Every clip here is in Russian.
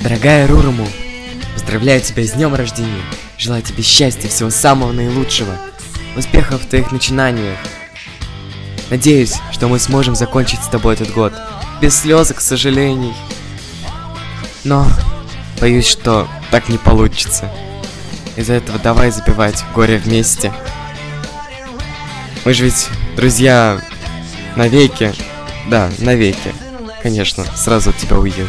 Дорогая Руруму, поздравляю тебя с днем рождения. Желаю тебе счастья, всего самого наилучшего. Успехов в твоих начинаниях. Надеюсь, что мы сможем закончить с тобой этот год. Без слез, к сожалению. Но боюсь, что так не получится. Из-за этого давай запивать горе вместе. Мы же ведь друзья навеки. Да, навеки. Конечно, сразу от тебя уеду.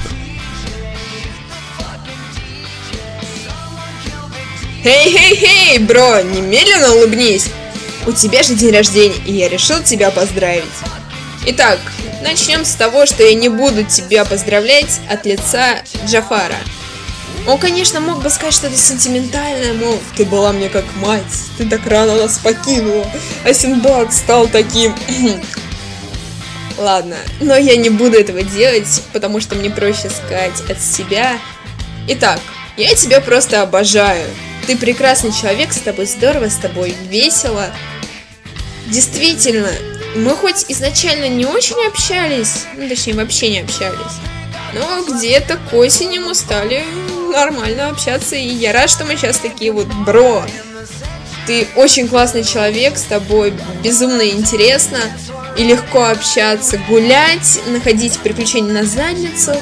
Хей, бро, немедленно улыбнись. У тебя же день рождения, и я решил тебя поздравить. Итак, начнем с того, что я не буду тебя поздравлять от лица Джафара. Он, конечно, мог бы сказать что-то сентиментальное, мол, ты была мне как мать, ты так рано нас покинула, а Синдбад стал таким... Ладно, но я не буду этого делать, потому что мне проще сказать от себя. Итак, я тебя просто обожаю. Ты прекрасный человек, с тобой здорово, с тобой весело. Действительно, мы хоть изначально не очень общались, ну точнее вообще не общались, но где-то к осени мы стали нормально общаться, и я рад, что мы сейчас такие вот бро. Ты очень классный человек, с тобой безумно интересно и легко общаться, гулять, находить приключения на задницу.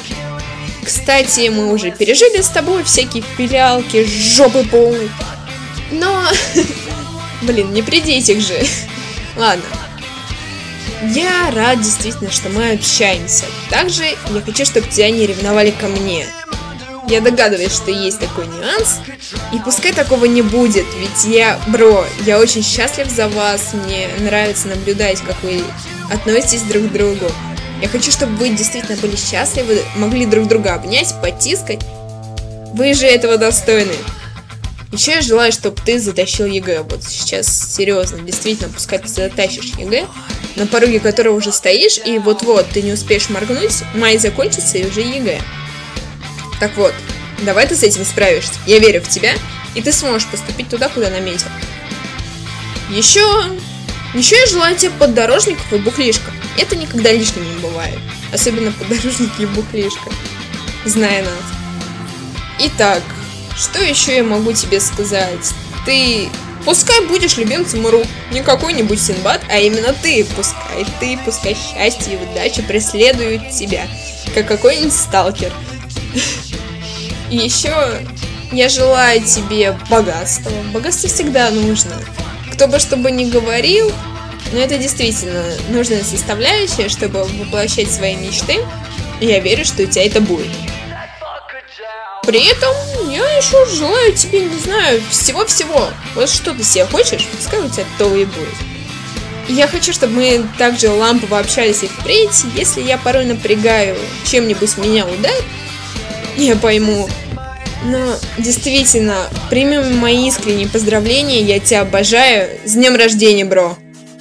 Кстати, мы уже пережили с тобой всякие пилялки, жопы полной. Но, блин, не при детях же. Ладно. Я рад действительно, что мы общаемся. Также я хочу, чтобы тебя не ревновали ко мне. Я догадываюсь, что есть такой нюанс. И пускай такого не будет, ведь я очень счастлив за вас. Мне нравится наблюдать, как вы относитесь друг к другу. Я хочу, чтобы вы действительно были счастливы, могли друг друга обнять, потискать. Вы же этого достойны. Еще я желаю, чтобы ты затащил ЕГЭ. Вот сейчас серьезно, действительно, пускай ты затащишь ЕГЭ, на пороге которого уже стоишь, и вот-вот ты не успеешь моргнуть, май закончится и уже ЕГЭ. Так вот, давай ты с этим справишься. Я верю в тебя, и ты сможешь поступить туда, куда наметил. Еще я желаю тебе поддорожников и бухлишка. Это никогда лишним не бывает. Особенно поддорожники и бухлишка. Зная нас. Итак, что еще я могу тебе сказать? Ты пускай будешь любимцем Ру. Не какой-нибудь Синдбад, а именно ты. Пускай счастье и удача преследуют тебя. Как какой-нибудь сталкер. И еще я желаю тебе богатства. Богатство всегда нужно. Кто бы что бы ни говорил, но это действительно нужная составляющая, чтобы воплощать свои мечты. И я верю, что у тебя это будет. При этом я еще желаю тебе, не знаю, всего-всего. Вот что ты себе хочешь, пускай у тебя то и будет. И я хочу, чтобы мы также лампово общались и впредь. Если я порой напрягаю, чем-нибудь меня ударит, я пойму. Но действительно, прими мои искренние поздравления, я тебя обожаю. С днем рождения, бро!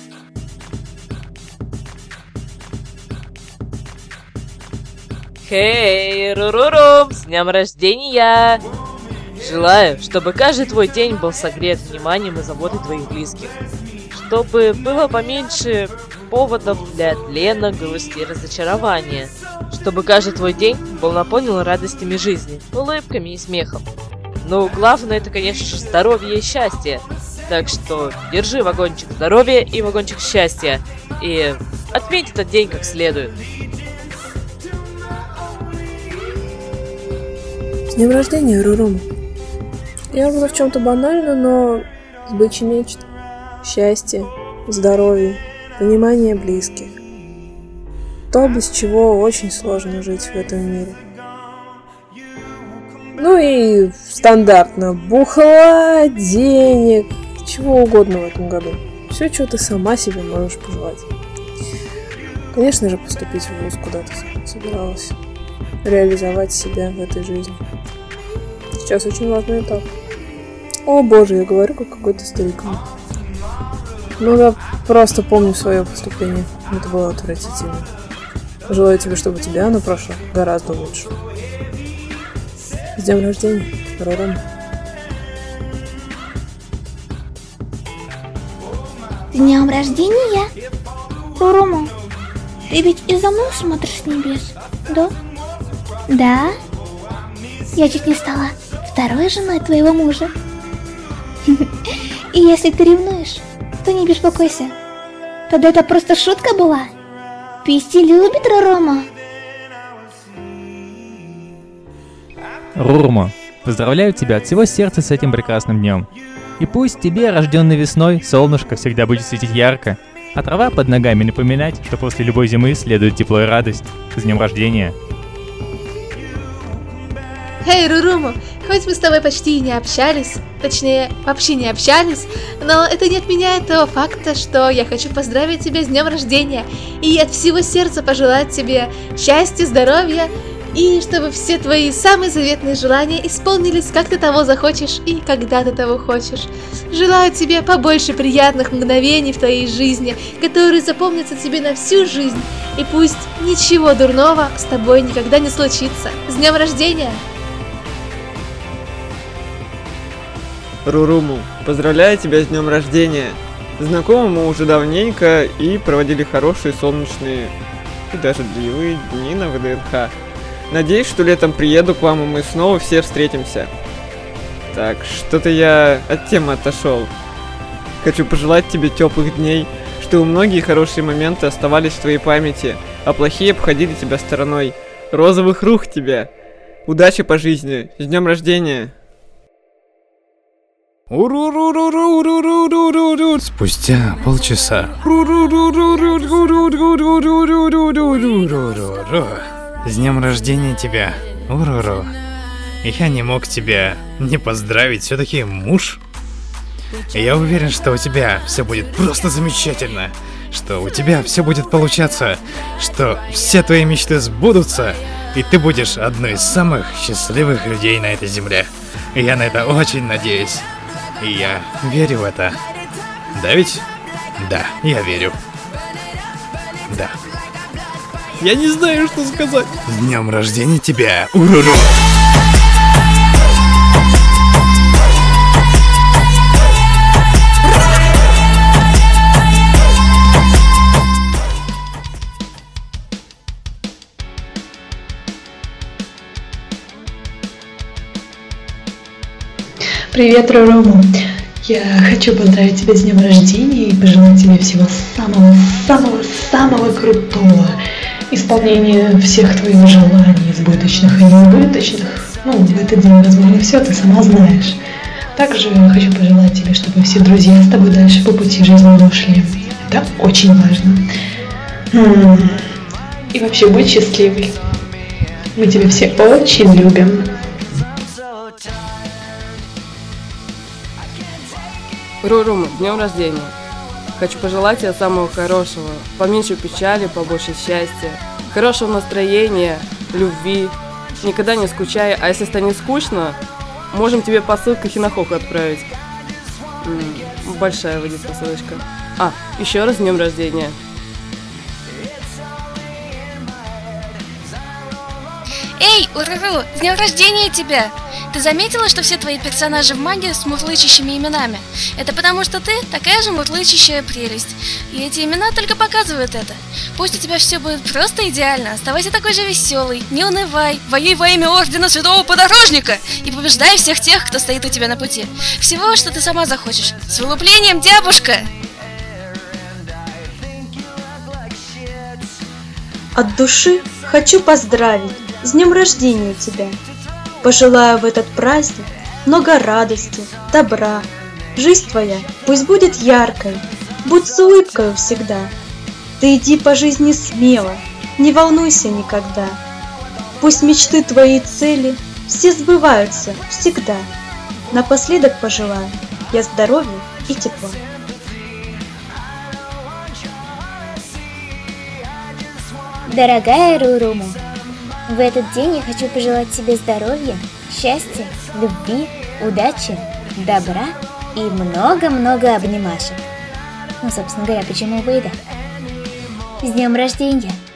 Хей, Рурурум, с днем рождения! Желаю, чтобы каждый твой день был согрет вниманием и заботой твоих близких. Чтобы было поменьше поводов для тлена, грусти и разочарования. Чтобы каждый твой день был наполнен радостями жизни, улыбками и смехом. Но главное это, конечно же, здоровье и счастье. Так что держи вагончик здоровья и вагончик счастья. И отметь этот день как следует. С днем рождения, Рурум. Я буду в чем-то банально, но сбычи мечт, счастье, здоровье, понимание близких. То, без чего очень сложно жить в этом мире. Ну и стандартно бухла, денег, чего угодно в этом году. Все, что ты сама себе можешь пожелать. Конечно же, поступить в вуз, куда ты собиралась. Реализовать себя в этой жизни. Сейчас очень важный этап. О боже, я говорю как какой-то старик. Ну да, просто помню свое поступление. Это было отвратительно. Желаю тебе, чтобы у тебя оно прошло гораздо лучше. С днем рождения, Рурум. С днем рождения, Руруму. Ты ведь и за мной смотришь с небес, да? Да? я чуть не стала второй женой твоего мужа. И если ты ревнуешь, то не беспокойся. Тогда это просто шутка была. Писти любит Рурумо. Рурумо, поздравляю тебя от всего сердца с этим прекрасным днем. И пусть тебе, рожденный весной, солнышко всегда будет светить ярко, а трава под ногами напоминать, что после любой зимы следует тепло и радость. С днем рождения! Эй, Рурумо, хоть мы с тобой почти и не общались, точнее, вообще не общались, но это не отменяет того факта, что я хочу поздравить тебя с днем рождения и от всего сердца пожелать тебе счастья, здоровья и чтобы все твои самые заветные желания исполнились, как ты того захочешь и когда ты того хочешь. Желаю тебе побольше приятных мгновений в твоей жизни, которые запомнятся тебе на всю жизнь, и пусть ничего дурного с тобой никогда не случится. С днем рождения! Руруму, поздравляю тебя с днем рождения. Знакомы мы уже давненько и проводили хорошие солнечные и даже дождливые дни на ВДНХ. Надеюсь, что летом приеду к вам и мы снова все встретимся. Так, что-то я от темы отошел. Хочу пожелать тебе теплых дней, чтобы многие хорошие моменты оставались в твоей памяти, а плохие обходили тебя стороной. Розовых рук тебе! Удачи по жизни! С днем рождения! Спустя полчаса. С днем рождения тебя, Уруру. Я не мог тебя не поздравить, все-таки муж. Я уверен, что у тебя все будет просто замечательно, что у тебя все будет получаться, что все твои мечты сбудутся, и ты будешь одной из самых счастливых людей на этой земле. И я на это очень надеюсь. И я верю в это. Да ведь? Да, я верю. Да. Я не знаю, что сказать. С днем рождения тебя, Уруру! Привет, Рурумо. Я хочу поздравить тебя с днем рождения и пожелать тебе всего самого крутого. Исполнения всех твоих желаний, избыточных и неизбыточных. Ну, в этот день, возможно, все ты сама знаешь. Также хочу пожелать тебе, чтобы все друзья с тобой дальше по пути жизненному шли. Это очень важно. И вообще, будь счастливой. Мы тебя все очень любим. Рурумо, с днем рождения! Хочу пожелать тебе самого хорошего, поменьше печали, побольше счастья, хорошего настроения, любви, никогда не скучай, а если станет скучно, можем тебе посылку Хинохоку отправить. Большая выйдет посылочка. Еще раз с днем рождения! Эй, Уруру, с днем рождения тебя! Ты заметила, что все твои персонажи в манге с мурлычащими именами? Это потому, что ты такая же мурлычащая прелесть. И эти имена только показывают это. Пусть у тебя все будет просто идеально, оставайся такой же веселый, не унывай, воюй во имя Ордена Святого Подорожника и побеждай всех тех, кто стоит у тебя на пути. Всего, что ты сама захочешь. С вылуплением, дябушка! От души хочу поздравить с днем рождения тебя. Пожелаю в этот праздник много радости, добра. Жизнь твоя пусть будет яркой, будь с улыбкой всегда. Ты иди по жизни смело, не волнуйся никогда. Пусть мечты твои и цели все сбываются всегда. Напоследок пожелаю я здоровья и тепла. Дорогая Рурумо, в этот день я хочу пожелать тебе здоровья, счастья, любви, удачи, добра и много-много обнимашек. Ну, собственно говоря, почему бы и да. С днем рождения!